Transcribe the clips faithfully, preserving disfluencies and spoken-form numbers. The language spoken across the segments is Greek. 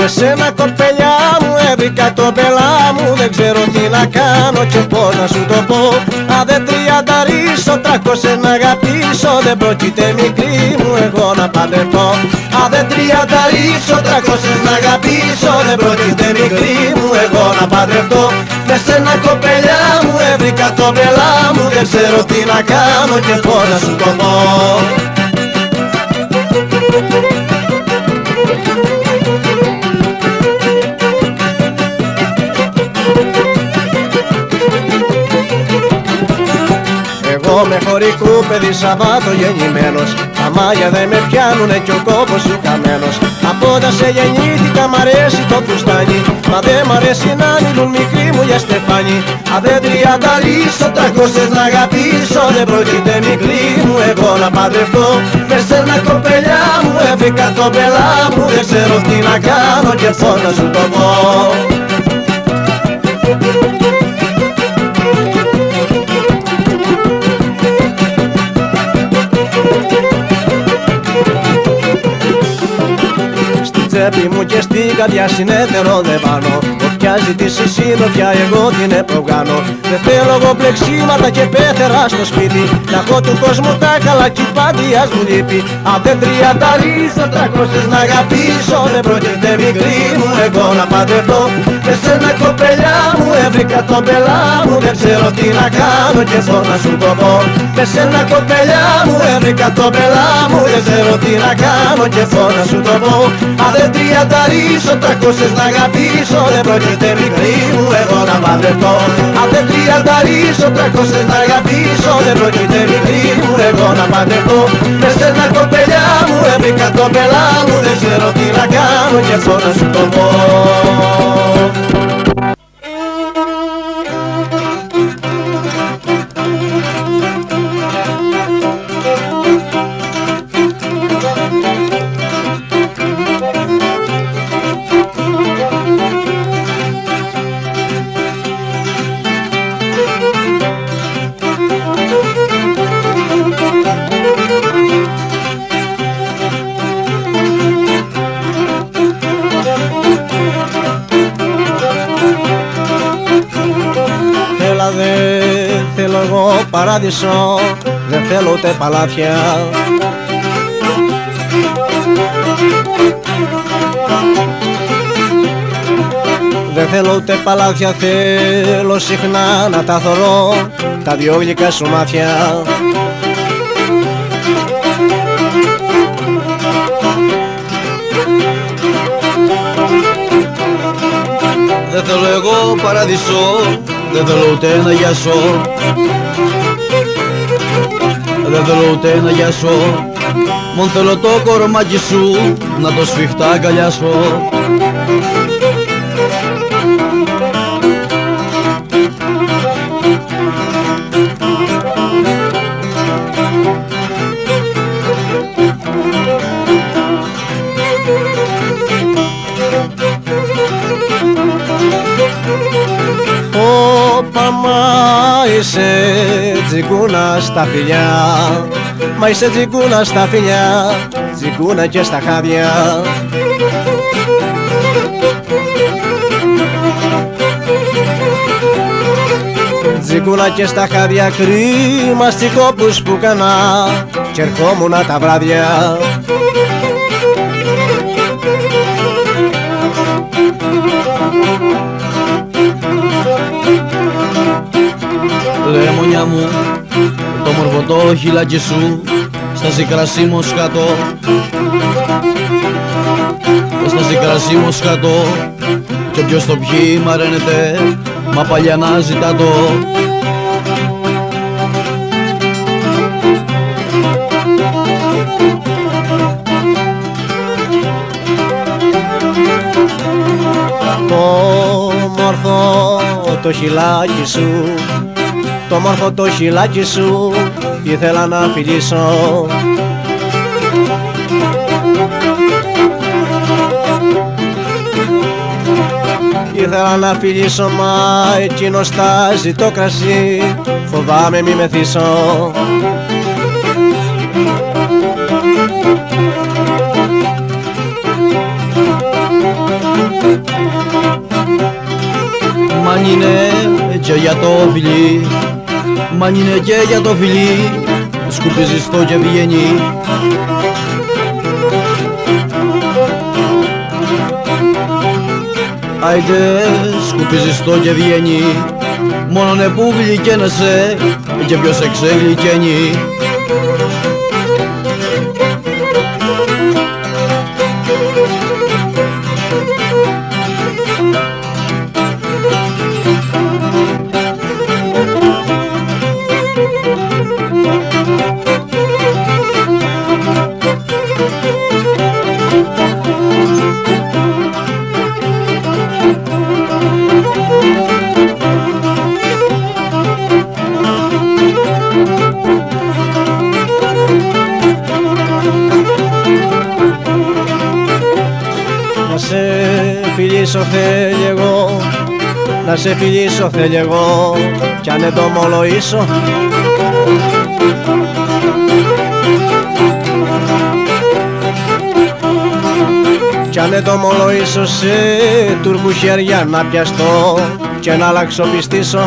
σένα κοπελιά μου έβρικα το πελά μου. Δεν ξέρω τι να κάνω και πώς να σου το πω. Αν δεν τριανταρίσω τρακόσες να αγαπήσω, δεν πρόκειται μικρή μου εγώ να παντρευτώ. Αν δεν τριανταρίσω τρακόσες να αγαπήσω, δεν πρόκειται μικρή μου εγώ να παντρευτώ. Με σένα κοπελιά μου έβρικα το πελά μου. Δεν ξέρω τι να κάνω και πώς να σου το πω. Εγώ με χωρικού παιδί Σαββάτο γεννημένος, τα μάγια δεν με πιάνουνε κι ο κόπος σου καμένος. Από όταν σε γεννήθηκα μ' αρέσει το φουστάνι, μα δεν μ' αρέσει να μιλούν μικρή μου για στεφάνι. Αν δεν τριανταρίσω τρακόσες να αγαπήσω, δεν πρόκειται μικρή μου εγώ να παντρευτώ. Με σένα κοπελιά μου έβρικα το πελά μου. Δεν ξέρω τι να κάνω και πώς να σου το πω. Τσέπη μου και στην καρδιά συνέτερο δεν πάνω. Όποια ζητήσει σύνοφια εγώ την επρογάνω. Δεν θέλω εγώ πλεξίματα και πέθερα στο σπίτι, να έχω του κόσμου τα καλά κι πάντιας μου λείπει. Αν δεν τριανταρίσω τρακόσες να αγαπήσω, δεν πρόκειται μικρή μου εγώ να παντρευτώ. Με σένα κοπελιά μου έβρικα τον πελά μου. Δεν ξέρω τι να κάνω και πώς να σου το πω. Με σένα κοπελιά μου έβρικα τον πελά μου. Δεν ξέρω τι να κάνω και πώς να σου το πω. Αν δεν τριανταρίσω τρακόσες να αγαπήσω, δεν πρόκειται μικρή μου εγώ να παντρευτώ. Αν δεν τριανταρίσω τρακόσες να αγαπήσω, δεν πρόκειται μικρή μου εγώ να παντρευτώ. Με σένα κοπελιά μου έβρικα τον πελά μου. Δεν ξέρω τι να κάνω και πώς να σου το πω. Δεν θέλω εγώ παράδεισο, δεν θέλω ούτε παλάτια. Δεν θέλω ούτε παλάτια, θέλω συχνά να τα θωρώ τα δυο γλυκά σου μάτια. Δεν θέλω εγώ παράδεισο, δεν θέλω ούτε να γιάσω. Δεν θέλω ούτε να γιάσω. Μον θέλω το κορμάκι σου να το σφιχτά αγκαλιάσω. Όπα, μα είσαι τσιγκούνα στα φιλιά, μα είσαι τσιγκούνα στα φιλιά, τσιγκούνα και στα χάδια. Τσιγκούνα και στα χάδια, κρίμα στις κόπους που κάνα κι ερχόμουνα τα βράδια. Λεμονιά μου, το μορφωτό χειλάκι σου στάζει κρασί μοσχάτο. Στάζει κρασί μοσχάτο κι όποιος το πιει μαραίνεται, μα παλιά να ζητά το. Το μορφό το χειλάκι σου, το μόρφο το χειλάκι σου ήθελα να φιλήσω. Ήθελα να φιλήσω, μα εκείνος στάζει το κρασί, φοβάμαι μη μεθύσω. είναι και για το φιλί, μαν είναι και για το φιλί, σκουπίζεις το και βγαίνει. Άιντε σκουπίζεις το και βγαίνει, μόνον που γλυκαίνεσαι και ποιος σε ξεγλυκαίνει. Να σε φιλήσω θέλει εγώ, να σε φιλήσω θέλει εγώ, κι αν δεν το ομολογήσω κι αν δεν το ομολογήσω σε Τούρκου χέρια να πιαστώ και να αλλαξοπιστήσω.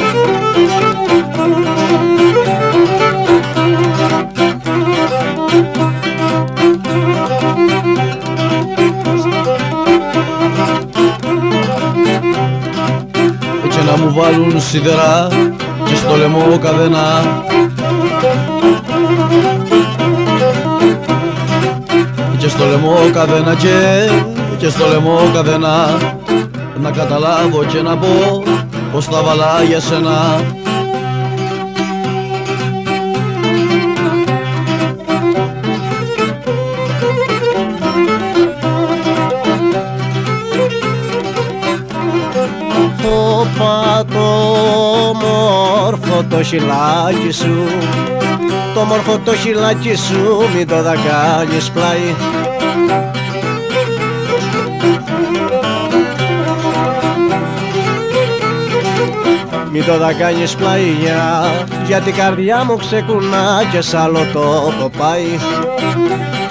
Και να μου βάλουν σιδερά και στο λαιμό καδένα, και στο λαιμό καδένα και, και στο λαιμό καδένα, να καταλάβω και να πω πως τα βαλά για σένα. Το πατώ μόρφο το χυλάκι σου, το μόρφο το χυλάκι σου, μην το δακάνεις πλάι. Μην το δακάνεις πλάι, για, γιατί η καρδιά μου ξεκουνά και σ' άλλο τόπο πάει.